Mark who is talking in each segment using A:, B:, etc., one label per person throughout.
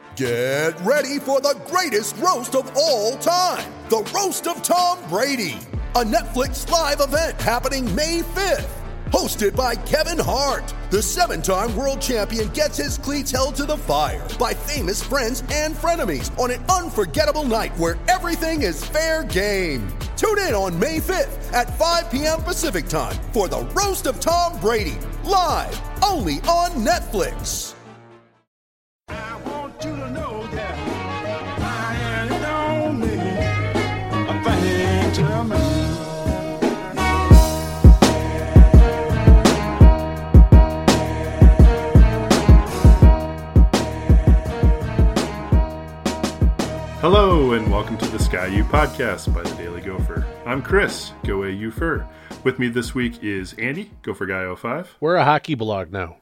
A: Get ready for the greatest roast of all time, the Roast of Tom Brady, a Netflix live event happening May 5th. Hosted by Kevin Hart, the 7-time world champion gets his cleats held to the fire by famous friends and frenemies on an unforgettable night where everything is fair game. Tune in on May 5th at 5 p.m. Pacific time for the Roast of Tom Brady, live only on Netflix.
B: I want you to know that I don't mean a thing to me.
C: Hello and welcome to the Sky U podcast by the Daily Gopher. I'm Chris, Go AU Fur. With me this week is Andy, Gopher Guy 05.
D: We're a hockey blog now.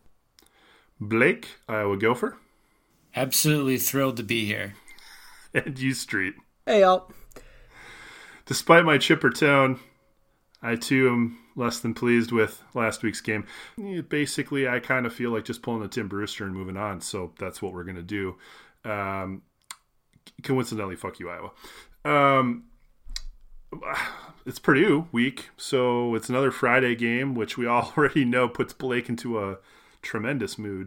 C: Blake, Iowa Gopher.
E: Absolutely thrilled to be here.
C: And U Street.
F: Hey, y'all.
C: Despite my chipper tone, I too am less than pleased with last week's game. Basically, I kind of feel like just pulling the Tim Brewster and moving on, so that's what we're going to do. Coincidentally, fuck you, Iowa. It's Purdue week, so it's another Friday game, which we already know puts Blake into a tremendous mood.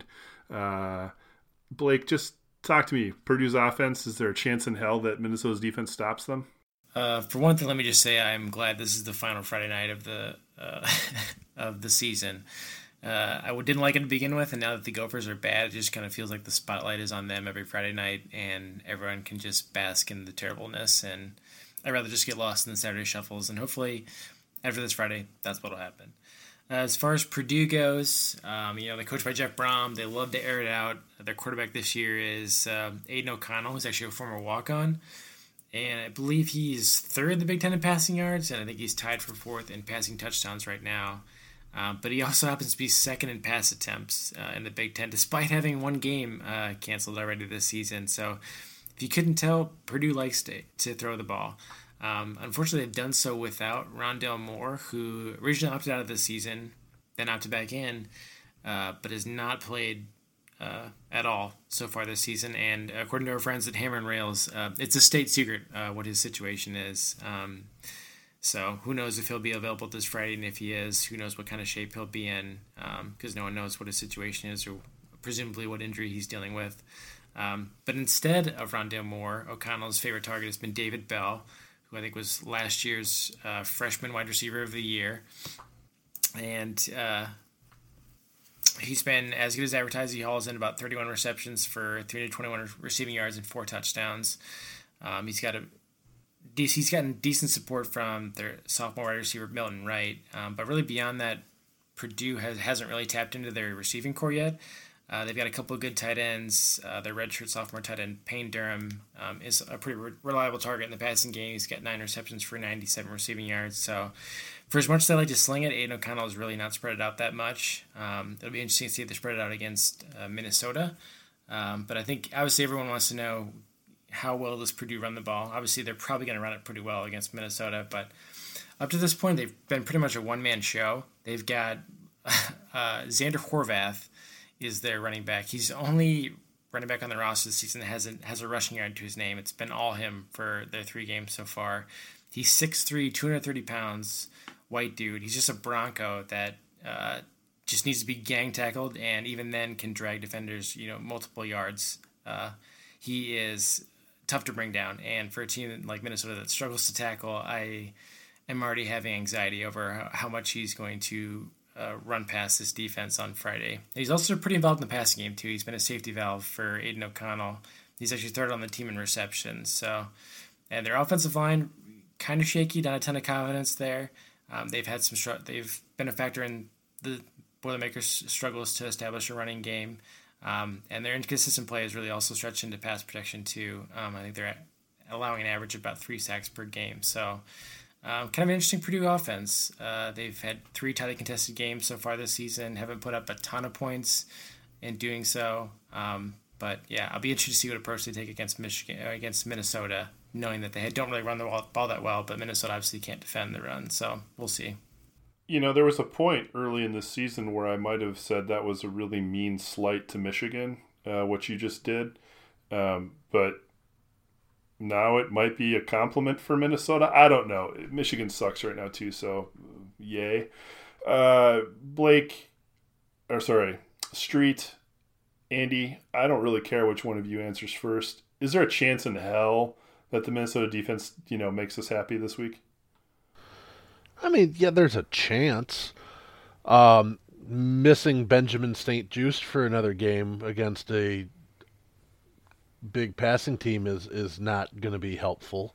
C: Blake, just talk to me. Purdue's offense, is there a chance in hell that Minnesota's defense stops them?
E: For one thing, let me just say I'm glad this is the final Friday night of the of the season. I didn't like it to begin with, and now that the Gophers are bad, it just kind of feels like the spotlight is on them every Friday night, and everyone can just bask in the terribleness. And I'd rather just get lost in the Saturday shuffles, and hopefully after this Friday, that's what'll happen. As far as Purdue goes, they're coached by Jeff Brom. They love to air it out. Their quarterback this year is Aiden O'Connell, who's actually a former walk-on. And I believe he's third in the Big Ten in passing yards, and I think he's tied for fourth in passing touchdowns right now. But he also happens to be second in pass attempts in the Big Ten, despite having one game canceled already this season. So if you couldn't tell, Purdue likes to throw the ball. Unfortunately, they've done so without Rondale Moore, who originally opted out of the season, then opted back in, but has not played at all so far this season. And according to our friends at Hammer and Rails, it's a state secret what his situation is. So who knows if he'll be available this Friday, and if he is, who knows what kind of shape he'll be in, because no one knows what his situation is or presumably what injury he's dealing with. But instead of Rondale Moore, O'Connell's favorite target has been David Bell, who I think was last year's freshman wide receiver of the year. And he's been as good as advertised. He hauls in about 31 receptions for 321 receiving yards and 4 touchdowns. He's gotten decent support from their sophomore wide receiver, Milton Wright. But really beyond that, Purdue hasn't really tapped into their receiving core yet. They've got a couple of good tight ends. Their redshirt sophomore tight end, Payne Durham, is a pretty reliable target in the passing game. He's got 9 receptions for 97 receiving yards. So for as much as they like to sling it, Aiden O'Connell is really not spread it out that much. It'll be interesting to see if they spread it out against Minnesota. But I think obviously everyone wants to know, how well does Purdue run the ball? Obviously, they're probably going to run it pretty well against Minnesota, but up to this point, they've been pretty much a one-man show. They've got Xander Horvath is their running back. He's only running back on the roster this season that has a rushing yard to his name. It's been all him for their 3 games so far. He's 6'3", 230 pounds, white dude. He's just a Bronco that just needs to be gang tackled, and even then can drag defenders, multiple yards. He is tough to bring down, and for a team like Minnesota that struggles to tackle, I am already having anxiety over how much he's going to run past this defense on Friday. And he's also pretty involved in the passing game too. He's been a safety valve for Aiden O'Connell. He's actually third on the team in receptions. So, and their offensive line kind of shaky, not a ton of confidence there. They've been a factor in the Boilermakers' struggles to establish a running game. And their inconsistent play has really also stretched into pass protection too. I think they're allowing an average of about 3 sacks per game. So kind of an interesting Purdue offense. They've had 3 tightly contested games so far this season, haven't put up a ton of points in doing so. But yeah, I'll be interested to see what approach they take against Minnesota, knowing that they don't really run the ball that well, but Minnesota obviously can't defend the run. So we'll see.
C: There was a point early in this season where I might have said that was a really mean slight to Michigan, what you just did. But now it might be a compliment for Minnesota. I don't know. Michigan sucks right now too, so yay. Street, Andy, I don't really care which one of you answers first. Is there a chance in hell that the Minnesota defense, makes us happy this week?
D: I mean, yeah, there's a chance. Missing Benjamin St. Juste for another game against a big passing team is not going to be helpful.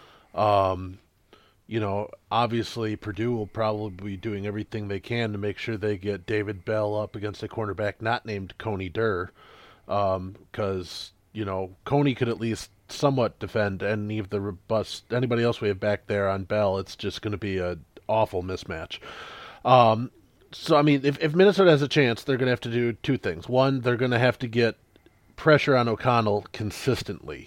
D: Obviously Purdue will probably be doing everything they can to make sure they get David Bell up against a cornerback not named Coney Durr, because Coney could at least somewhat defend any of the robust anybody else we have back there on Bell. It's just going to be an awful mismatch. So I mean, if Minnesota has a chance, they're going to have to do two things. One, they're going to have to get pressure on O'Connell consistently.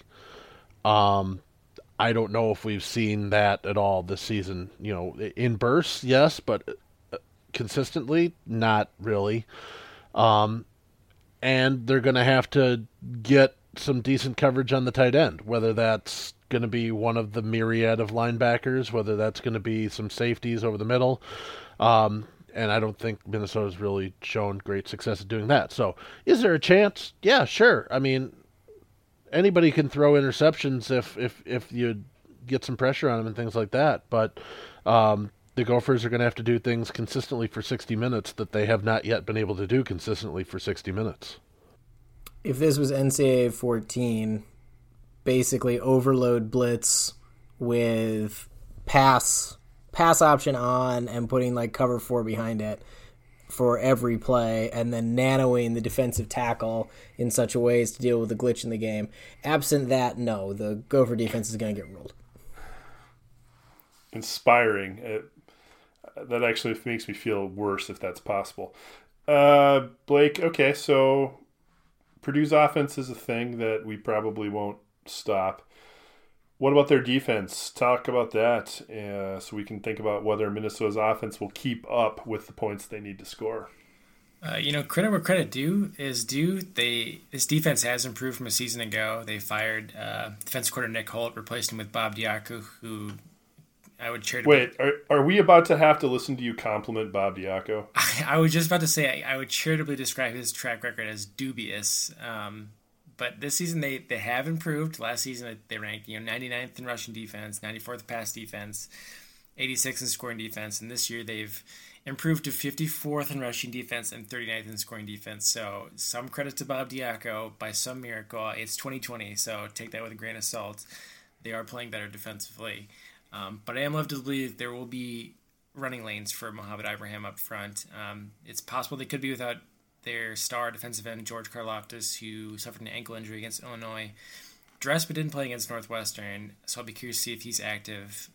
D: I don't know if we've seen that at all this season. In bursts, yes, but consistently, not really. And they're going to have to get some decent coverage on the tight end, whether that's going to be one of the myriad of linebackers, whether that's going to be some safeties over the middle. And I don't think Minnesota's really shown great success at doing that. So is there a chance? Yeah, sure. I mean, anybody can throw interceptions if you get some pressure on them and things like that. But the Gophers are going to have to do things consistently for 60 minutes that they have not yet been able to do consistently for 60 minutes.
F: If this was NCAA 14, basically overload blitz with pass option on and putting like cover 4 behind it for every play, and then nanoing the defensive tackle in such a way as to deal with the glitch in the game. Absent that, no, the Gopher defense is going to get ruled.
C: Inspiring. That actually makes me feel worse if that's possible. Blake, okay, so Purdue's offense is a thing that we probably won't stop. What about their defense? Talk about that so we can think about whether Minnesota's offense will keep up with the points they need to score.
E: Credit where credit is due. This defense has improved from a season ago. They fired defensive coordinator Nick Holt, replaced him with Bob Diaco, who I would charitably...
C: Wait, are we about to have to listen to you compliment Bob Diaco?
E: I was just about to say I would charitably describe his track record as dubious. But this season they have improved. Last season they ranked 99th in rushing defense, 94th pass defense, 86th in scoring defense, and this year they've improved to 54th in rushing defense and 39th in scoring defense. So some credit to Bob Diaco. By some miracle, it's 2020, so take that with a grain of salt. They are playing better defensively. But I am led to believe there will be running lanes for Mohamed Ibrahim up front. It's possible they could be without their star defensive end, George Karlaftis, who suffered an ankle injury against Illinois. Dressed but didn't play against Northwestern, so I'll be curious to see if he's active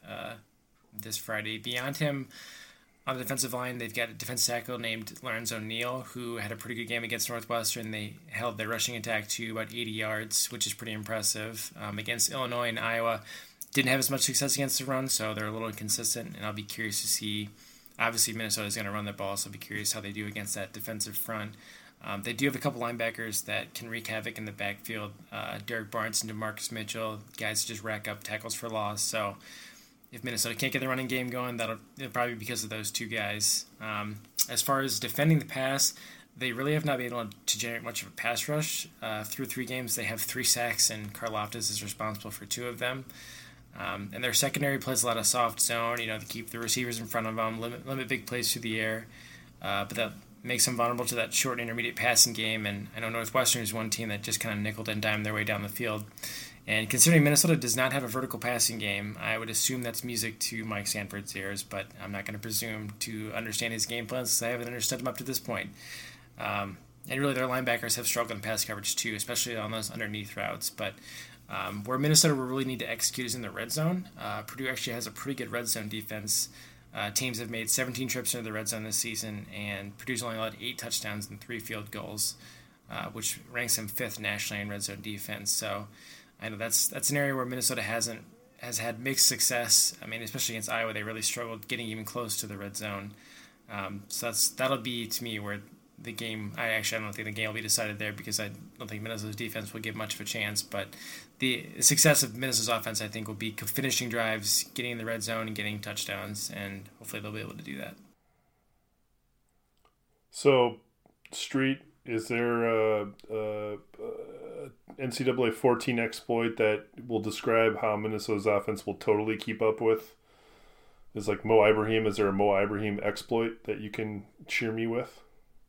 E: this Friday. Beyond him, on the defensive line, they've got a defensive tackle named Lorenzo Neal, who had a pretty good game against Northwestern. They held their rushing attack to about 80 yards, which is pretty impressive. Against Illinois and Iowa, didn't have as much success against the run, so they're a little inconsistent, and I'll be curious to see. Obviously, Minnesota's going to run the ball, so I'll be curious how they do against that defensive front. They do have a couple linebackers that can wreak havoc in the backfield. Derek Barnes and DeMarcus Mitchell, guys just rack up tackles for loss. So if Minnesota can't get the running game going, it'll probably be because of those two guys. As far as defending the pass, they really have not been able to generate much of a pass rush. Through 3 games, they have 3 sacks, and Karlaftis is responsible for 2 of them. And their secondary plays a lot of soft zone, to keep the receivers in front of them, limit big plays through the air. But that makes them vulnerable to that short intermediate passing game. And I know Northwestern is one team that just kind of nickel and dime their way down the field. And considering Minnesota does not have a vertical passing game, I would assume that's music to Mike Sanford's ears, but I'm not going to presume to understand his game plans since I haven't understood him up to this point. And really their linebackers have struggled in pass coverage too, especially on those underneath routes. But where Minnesota will really need to execute is in the red zone. Purdue actually has a pretty good red zone defense. Teams have made 17 trips into the red zone this season, and Purdue's only allowed 8 touchdowns and 3 field goals, which ranks them 5th nationally in red zone defense. So I know that's an area where Minnesota has had mixed success. I mean, especially against Iowa, they really struggled getting even close to the red zone. So that'll be, to me, where the game. I don't think the game will be decided there because I don't think Minnesota's defense will give much of a chance. But the success of Minnesota's offense, I think, will be finishing drives, getting in the red zone, and getting touchdowns, and hopefully they'll be able to do that.
C: So, Street, is there a NCAA 14 exploit that will describe how Minnesota's offense will totally keep up with? Is like Mo Ibrahim, is there a Mo Ibrahim exploit that you can cheer me with?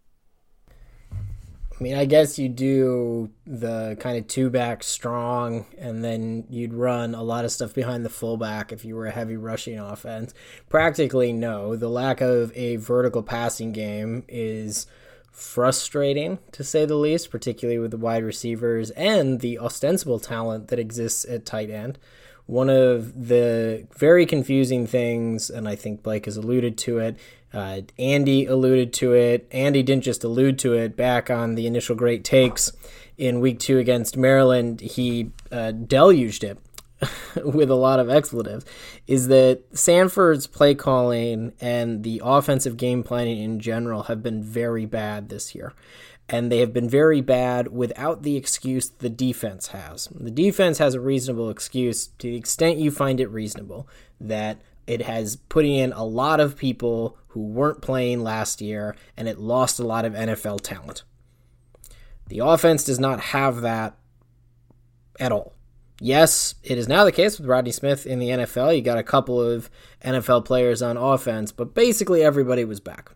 F: I mean, I guess you do the kind of two-back strong, and then you'd run a lot of stuff behind the fullback if you were a heavy rushing offense. Practically, no. The lack of a vertical passing game is frustrating, to say the least, particularly with the wide receivers and the ostensible talent that exists at tight end. One of the very confusing things, and I think Blake has alluded to it, Andy alluded to it. Andy didn't just allude to it back on the initial Great Takes in week 2 against Maryland. He deluged it with a lot of expletives, is that Sanford's play calling and the offensive game planning in general have been very bad this year. And they have been very bad without the excuse the defense has. The defense has a reasonable excuse to the extent you find it reasonable, that it has put in a lot of people who weren't playing last year, and it lost a lot of NFL talent. The offense does not have that at all. Yes, it is now the case with Rodney Smith in the NFL. You got a couple of NFL players on offense, but basically everybody was back.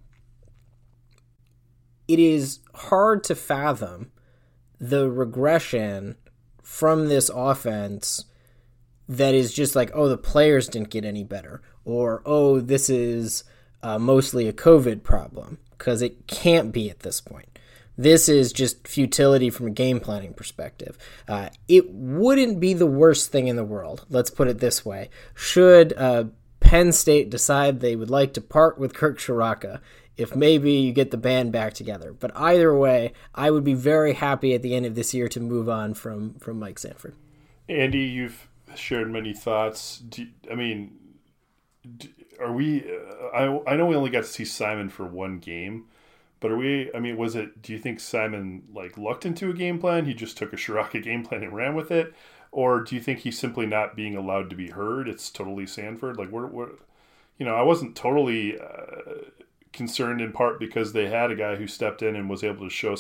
F: It is hard to fathom the regression from this offense that is just like, oh, the players didn't get any better, or, oh, this is mostly a COVID problem, because it can't be at this point. This is just futility from a game planning perspective. It wouldn't be the worst thing in the world, let's put it this way, should Penn State decide they would like to part with Kirk Ciarrocca, if maybe you get the band back together. But either way, I would be very happy at the end of this year to move on from Mike Sanford.
C: Andy, you've shared many thoughts. Are we? I know we only got to see Simon for one game, but are we? I mean, do you think Simon lucked into a game plan? He just took a Ciarrocca game plan and ran with it, or do you think he's simply not being allowed to be heard? It's totally Sanford. I wasn't totally concerned in part because they had a guy who stepped in and was able to show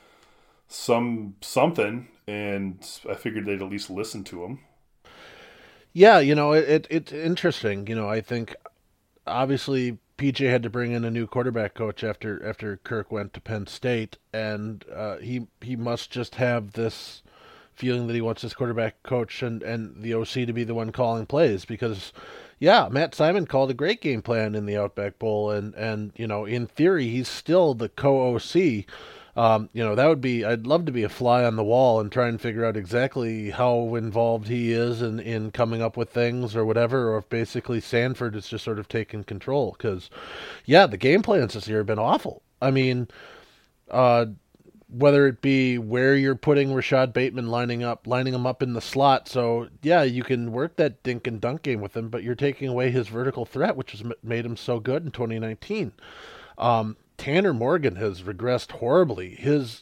C: something, and I figured they'd at least listen to him.
D: Yeah, it's interesting. I think obviously PJ had to bring in a new quarterback coach after Kirk went to Penn State, and he must just have this feeling that he wants his quarterback coach and the OC to be the one calling plays, because Matt Simon called a great game plan in the Outback Bowl, and in theory he's still the co-OC. That would be, I'd love to be a fly on the wall and try and figure out exactly how involved he is in coming up with things or whatever, or if basically Sanford is just sort of taking control, because the game plans this year have been awful. I mean, whether it be where you're putting Rashad Bateman lining him up in the slot. So you can work that dink and dunk game with him, but you're taking away his vertical threat, which has made him so good in 2019. Tanner Morgan has regressed horribly.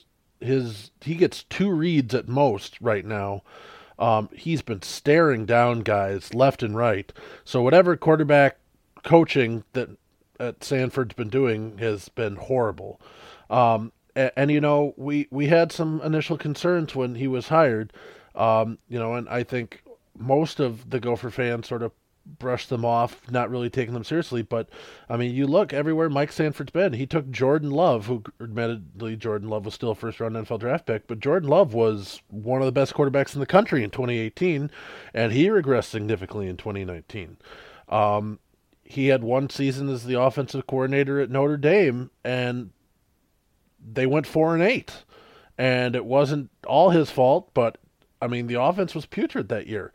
D: He gets 2 reads at most right now. He's been staring down guys left and right. So whatever quarterback coaching that Sanford's been doing has been horrible. And we had some initial concerns when he was hired, and I think most of the Gopher fans sort of brushed them off, not really taking them seriously. But, I mean, you look everywhere Mike Sanford's been. He took Jordan Love, who admittedly Jordan Love was still a first-round NFL draft pick, but Jordan Love was one of the best quarterbacks in the country in 2018, and he regressed significantly in 2019. He had one season as the offensive coordinator at Notre Dame, and they went 4-8, and it wasn't all his fault, but I mean, the offense was putrid that year.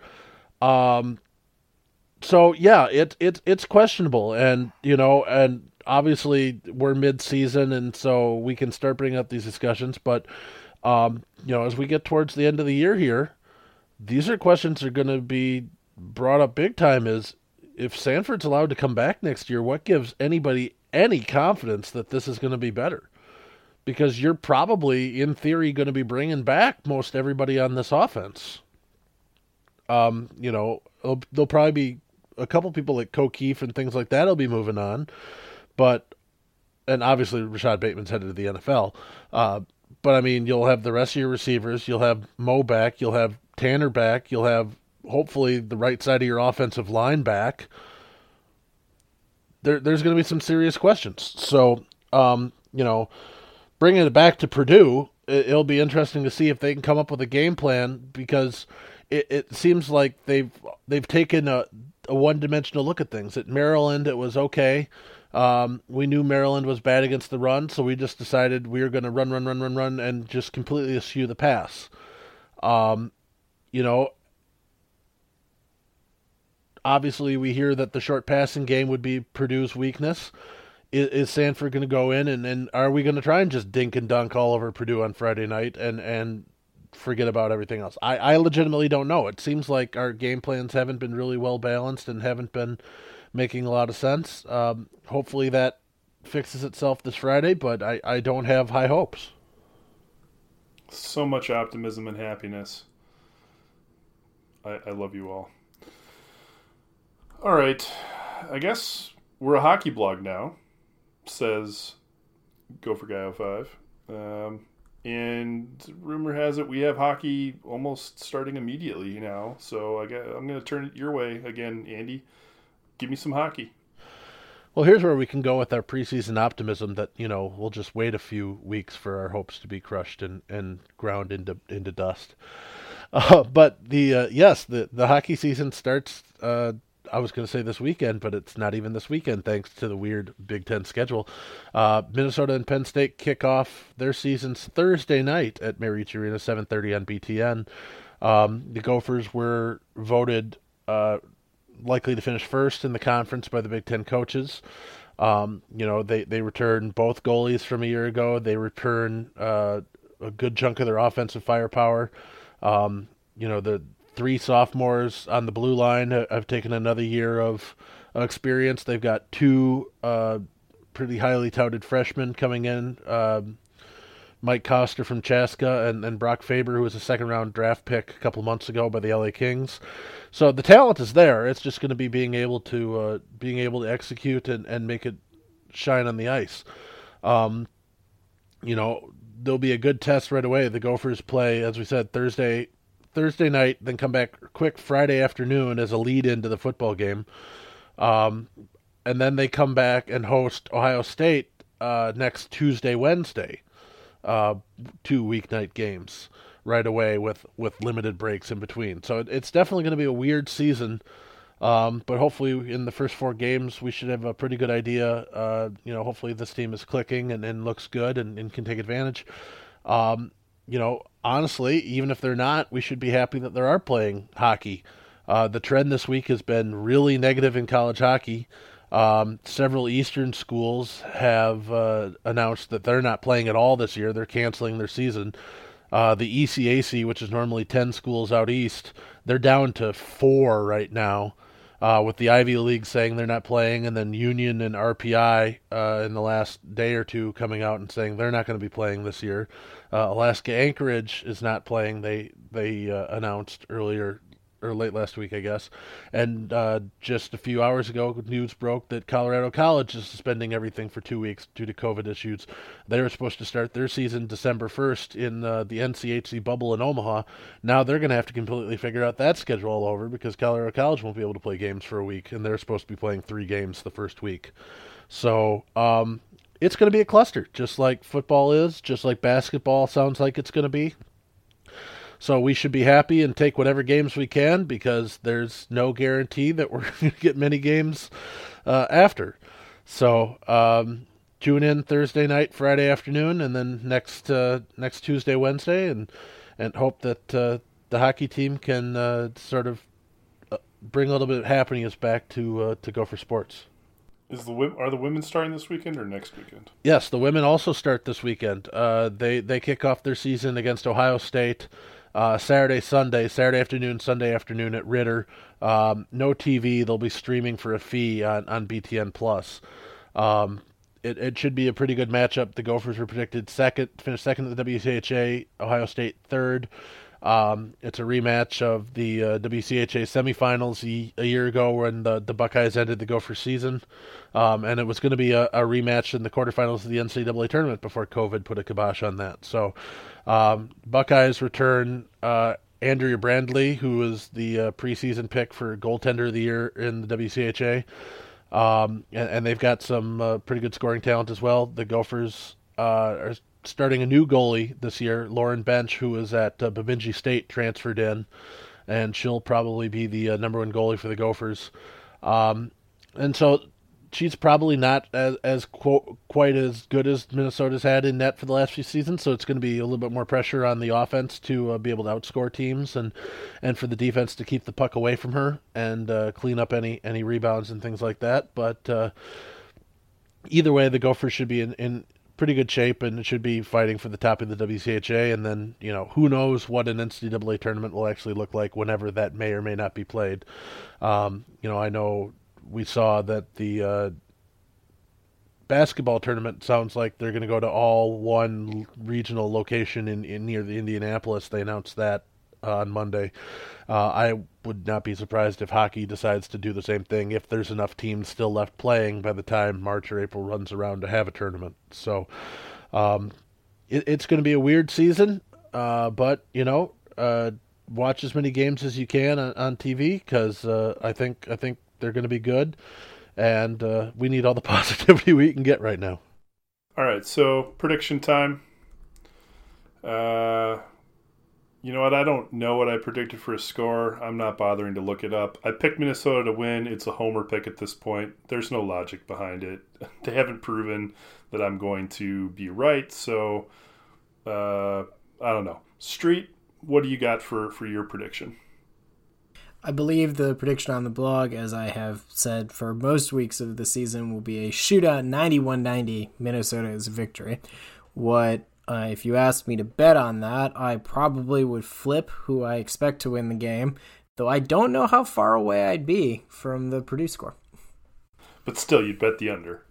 D: So it's questionable, and and obviously we're mid-season, and so we can start bringing up these discussions. But as we get towards the end of the year here, these are questions that are going to be brought up big time. Is if Sanford's allowed to come back next year, what gives anybody any confidence that this is going to be better? because you're probably, in theory, going to be bringing back most everybody on this offense. There'll probably be a couple people like O'Keefe and things like that will be moving on, and obviously Rashad Bateman's headed to the NFL. But I mean, you'll have the rest of your receivers. You'll have Mo back. You'll have Tanner back. You'll have hopefully the right side of your offensive line back. There's going to be some serious questions. So, bringing it back to Purdue, it'll be interesting to see if they can come up with a game plan, because it seems like they've taken a one-dimensional look at things. At Maryland, it was okay. We knew Maryland was bad against the run, so we just decided we were going to run, and just completely eschew the pass. Obviously we hear that the short passing game would be Purdue's weakness. Is Sanford going to go in, and are we going to try and just dink and dunk all over Purdue on Friday night and forget about everything else? I legitimately don't know. It seems like our game plans haven't been really well balanced and haven't been making a lot of sense. Hopefully that fixes itself this Friday, but I don't have high hopes.
C: So much optimism and happiness. I love you all. All right. I guess we're a hockey blog now, says Gopher Guy 05. And rumor has it we have hockey almost starting immediately now. So I'm going to turn it your way again, Andy. Give me some hockey.
D: Well, here's where we can go with our preseason optimism that, we'll just wait a few weeks for our hopes to be crushed and ground into dust. But the hockey season starts, I was going to say this weekend, but it's not even this weekend thanks to the weird Big Ten schedule. Minnesota and Penn State kick off their seasons Thursday night at Marriott Arena, 7:30 on BTN. The Gophers were voted likely to finish first in the conference by the Big Ten coaches. They return both goalies from a year ago. They return a good chunk of their offensive firepower. The 3 sophomores on the blue line have taken another year of experience. They've got 2 pretty highly touted freshmen coming in, Mike Koster from Chaska and Brock Faber, who was a second-round draft pick a couple months ago by the LA Kings. So the talent is there. It's just going to be being able to execute and make it shine on the ice. There'll be a good test right away. The Gophers play, as we said, Thursday night, then come back quick Friday afternoon as a lead into the football game. And then they come back and host Ohio State next Tuesday, Wednesday. 2 weeknight games right away with limited breaks in between. So it's definitely going to be a weird season. But hopefully in the first 4 games we should have a pretty good idea. Hopefully this team is clicking and looks good and can take advantage. Honestly, even if they're not, we should be happy that they are playing hockey. The trend this week has been really negative in college hockey. Several Eastern schools have announced that they're not playing at all this year. They're canceling their season. The ECAC, which is normally 10 schools out east, they're down to 4 right now, with the Ivy League saying they're not playing, and then Union and RPI in the last day or two coming out and saying they're not going to be playing this year. Alaska Anchorage is not playing. They announced earlier, or late last week, I guess. And just a few hours ago, news broke that Colorado College is suspending everything for 2 weeks due to COVID issues. They were supposed to start their season December 1st in the NCHC bubble in Omaha. Now they're going to have to completely figure out that schedule all over, because Colorado College won't be able to play games for a week, and they're supposed to be playing 3 games the first week. So it's going to be a cluster, just like football is, just like basketball sounds like it's going to be. So we should be happy and take whatever games we can, because there's no guarantee that we're going to get many games after. So tune in Thursday night, Friday afternoon, and then next Tuesday, Wednesday, and hope that the hockey team can sort of bring a little bit of happiness back to Gopher sports.
C: Are the women starting this weekend or next weekend?
D: Yes, the women also start this weekend. They kick off their season against Ohio State. Saturday afternoon, Sunday afternoon at Ritter. No TV. They'll be streaming for a fee on BTN Plus. it should be a pretty good matchup. The Gophers were predicted finish second at the WCHA, Ohio State third. It's a rematch of the WCHA semifinals a year ago when the Buckeyes ended the Gopher season. And it was going to be a rematch in the quarterfinals of the NCAA tournament before COVID put a kibosh on that. So Buckeyes return Andrea Brandley, who was the preseason pick for goaltender of the year in the WCHA. And they've got some pretty good scoring talent as well. The Gophers are starting a new goalie this year, Lauren Bench, who was at Bemidji State, transferred in, and she'll probably be the number one goalie for the Gophers. And so she's probably not quite as good as Minnesota's had in net for the last few seasons, so it's going to be a little bit more pressure on the offense to be able to outscore teams and for the defense to keep the puck away from her and clean up any rebounds and things like that. But either way, the Gophers should be in pretty good shape and should be fighting for the top of the WCHA, and then, who knows what an NCAA tournament will actually look like whenever that may or may not be played. I know we saw that the basketball tournament sounds like they're going to go to all one regional location in near the Indianapolis. They announced that on Monday. I would not be surprised if hockey decides to do the same thing if there's enough teams still left playing by the time March or April runs around to have a tournament. So it's going to be a weird season, but watch as many games as you can on TV because I think they're going to be good, and we need all the positivity we can get right now.
C: All right, so prediction time. You know what? I don't know what I predicted for a score. I'm not bothering to look it up. I picked Minnesota to win. It's a homer pick at this point. There's no logic behind it. They haven't proven that I'm going to be right, so I don't know. Street, what do you got for your prediction?
F: I believe the prediction on the blog, as I have said for most weeks of the season, will be a shootout 91-90 Minnesota's victory. If you asked me to bet on that, I probably would flip who I expect to win the game, though I don't know how far away I'd be from the Purdue score.
C: But still, you'd bet the under.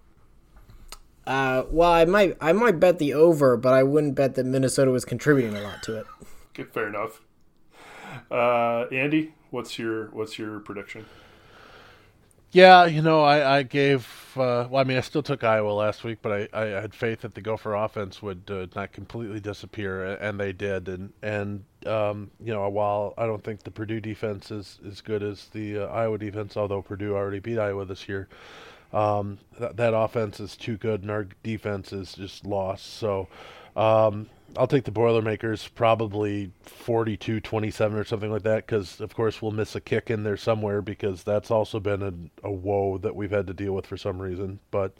F: Well, I might bet the over, but I wouldn't bet that Minnesota was contributing a lot to it.
C: Okay, fair enough. Andy, what's your prediction?
D: Yeah, I gave. I still took Iowa last week, but I had faith that the Gopher offense would not completely disappear, and they did. And while I don't think the Purdue defense is as good as the Iowa defense, although Purdue already beat Iowa this year, that offense is too good, and our defense is just lost. So I'll take the Boilermakers, probably 42-27 or something like that, because, of course, we'll miss a kick in there somewhere because that's also been a woe that we've had to deal with for some reason. But,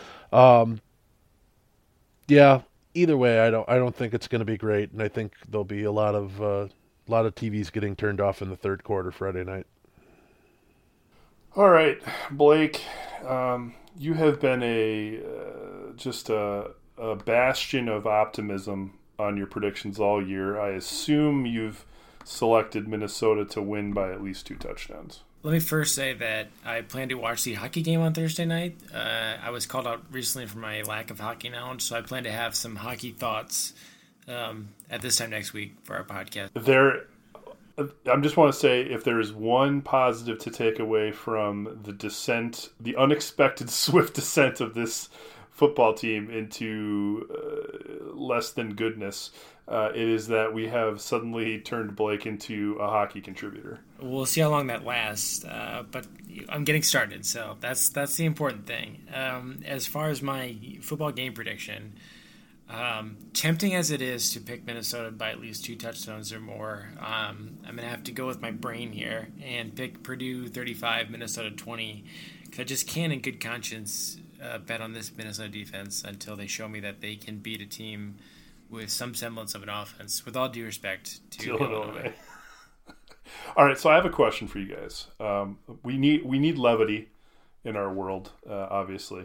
D: yeah, either way, I don't think it's going to be great, and I think there'll be a lot of TVs getting turned off in the third quarter Friday night.
C: All right, Blake, you have been just a bastion of optimism on your predictions all year. I assume you've selected Minnesota to win by at least 2 touchdowns.
E: Let me first say that I plan to watch the hockey game on Thursday night. I was called out recently for my lack of hockey knowledge, so I plan to have some hockey thoughts at this time next week for our podcast.
C: I just want to say, if there is one positive to take away from the unexpected swift descent of this football team into less than goodness, it is that we have suddenly turned Blake into a hockey contributor.
E: We'll see how long that lasts, but I'm getting started, so that's the important thing. As far as my football game prediction, tempting as it is to pick Minnesota by at least 2 touchdowns or more, I'm going to have to go with my brain here and pick Purdue 35, Minnesota 20, because I just can't in good conscience bet on this Minnesota defense until they show me that they can beat a team with some semblance of an offense, with all due respect to Illinois.
C: All right, so I have a question for you guys. We need levity in our world, obviously.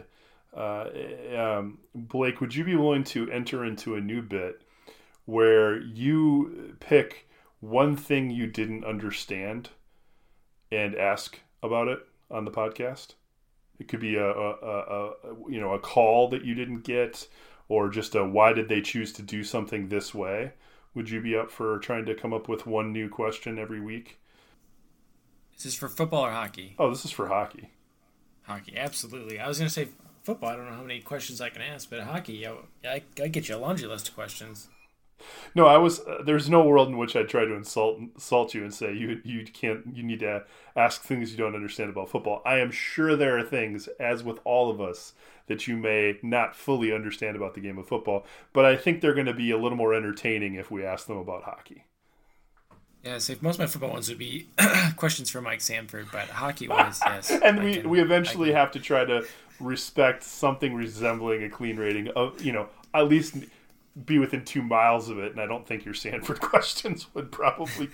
C: Blake, would you be willing to enter into a new bit where you pick one thing you didn't understand and ask about it on the podcast? It could be a call that you didn't get, or just a why did they choose to do something this way. Would you be up for trying to come up with one new question every week?
E: Is this for football or hockey?
C: Oh, this is for hockey.
E: Hockey, absolutely. I was going to say football. I don't know how many questions I can ask, but hockey, I get you a laundry list of questions.
C: No, there's no world in which I'd try to insult you and say you need to ask things you don't understand about football. I am sure there are things, as with all of us, that you may not fully understand about the game of football, but I think they're going to be a little more entertaining if we ask them about hockey.
E: Yeah, so most of my football ones would be questions for Mike Sanford, but hockey-wise, yes.
C: And we eventually have to try to respect something resembling a clean rating of, at least be within 2 miles of it, and I don't think your Sanford questions would probably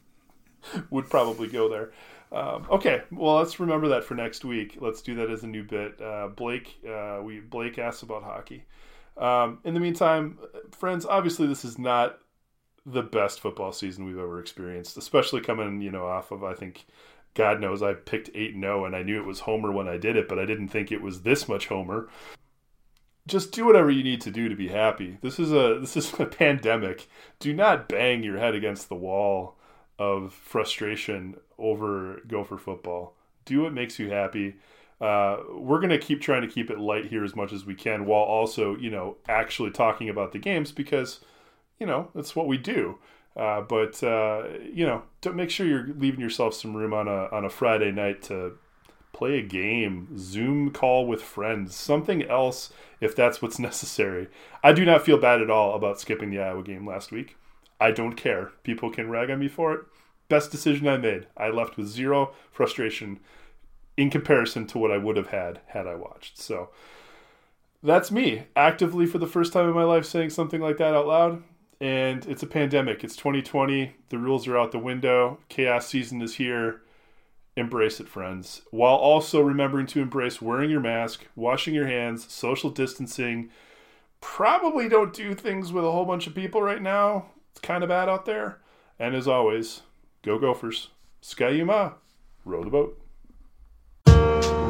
C: go there. Okay, well, let's remember that for next week. Let's do that as a new bit. Blake asks about hockey. In the meantime, friends, obviously this is not the best football season we've ever experienced, especially coming, off of, I think, God knows I picked 8-0, and I knew it was Homer when I did it, but I didn't think it was this much Homer. Just do whatever you need to do to be happy. This is a pandemic. Do not bang your head against the wall of frustration over Gopher football. Do what makes you happy. We're going to keep trying to keep it light here as much as we can, while also, actually talking about the games, because, that's what we do. But don't make sure you're leaving yourself some room on a Friday night to play a game, Zoom call with friends, something else if that's what's necessary. I do not feel bad at all about skipping the Iowa game last week. I don't care. People can rag on me for it. Best decision I made. I left with zero frustration in comparison to what I would have had I watched. So that's me, actively for the first time in my life saying something like that out loud. And it's a pandemic. It's 2020. The rules are out the window. Chaos season is here. Embrace it, friends. While also remembering to embrace wearing your mask, washing your hands, social distancing. Probably don't do things with a whole bunch of people right now. It's kind of bad out there. And as always, go Gophers. Ski-U-Mah. Row the boat.